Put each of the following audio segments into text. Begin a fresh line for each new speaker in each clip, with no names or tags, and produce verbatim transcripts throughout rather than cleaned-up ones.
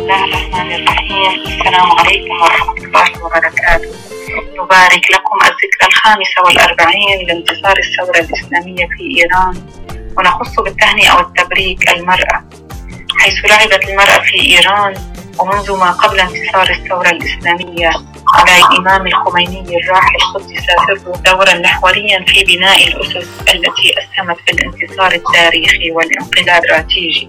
الله الرحمن الرحيم. السلام عليكم ورحمة الله وبركاته. نبارك لكم الذكرى الخامسة والأربعين لانتصار الثورة الإسلامية في إيران، ونخص بالتهنئة والتبريك المرأة، حيث لعبت المرأة في إيران ومنذ ما قبل انتصار الثورة الإسلامية على الإمام الخميني الراحل قدس سره دورا محوريا في بناء الأسس التي أسهمت في الانتصار التاريخي والانقلاب الاستراتيجي،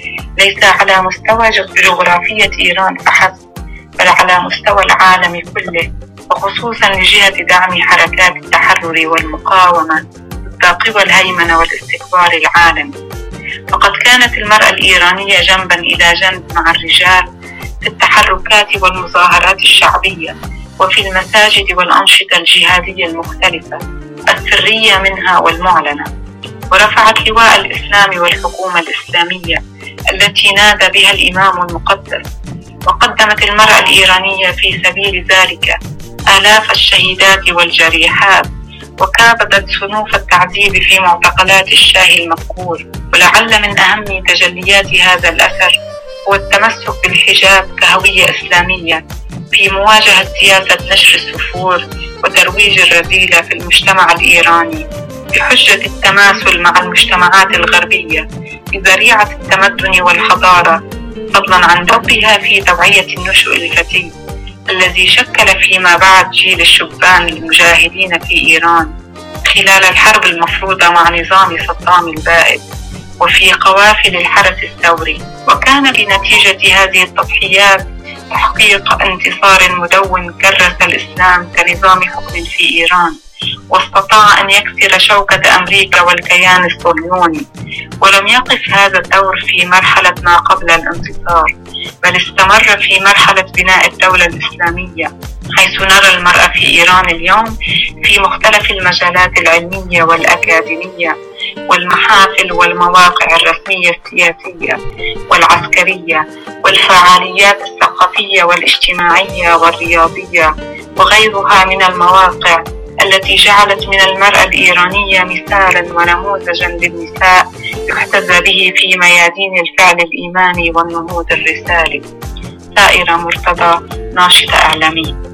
ليس على مستوى جغرافية إيران فحسب، بل على مستوى العالم كله، وخصوصا لجهة دعم حركات التحرر والمقاومة ضد قوى الهيمنة والاستكبار العالمي. فقد كانت المرأة الإيرانية جنبا إلى جنب مع الرجال في التحركات والمظاهرات الشعبية وفي المساجد والأنشطة الجهادية المختلفة السرية منها والمعلنة، ورفعت لواء الإسلام والحكومة الإسلامية التي نادى بها الإمام المقدس. وقدمت المرأة الإيرانية في سبيل ذلك آلاف الشهيدات والجريحات، وكابدت صنوف التعذيب في معتقلات الشاه المذكور. ولعل من أهم تجليات هذا الأثر هو التمسك بالحجاب كهوية إسلامية في مواجهة سياسة نشر السفور وترويج الرذيلة في المجتمع الإيراني بحجة التماثل مع المجتمعات الغربية بذريعة التمدن والحضارة، فضلا عن دورها في توعية النشء الفتي الذي شكل فيما بعد جيل الشبان المجاهدين في إيران خلال الحرب المفروضة مع نظام صدام البائد وفي قوافل الحرس الثوري. وكان بنتيجة هذه التضحيات تحقيق انتصار مدون كرس الإسلام كنظام حكم في إيران، واستطاع أن يكسر شوكة أمريكا والكيان الصهيوني. ولم يقف هذا الدور في مرحلة ما قبل الانتصار، بل استمر في مرحلة بناء الدولة الإسلامية، حيث نرى المرأة في إيران اليوم في مختلف المجالات العلمية والأكاديمية والمحافل والمواقع الرسمية السياسية والعسكرية والفعاليات الثقافية والاجتماعية والرياضية وغيرها من المواقع التي جعلت من المرأة الإيرانية مثالا ونموذجا للنساء يحتذى به في ميادين الفعل الإيماني والنهوض الرسالي. سائرة مرتضى، ناشطة إعلامية.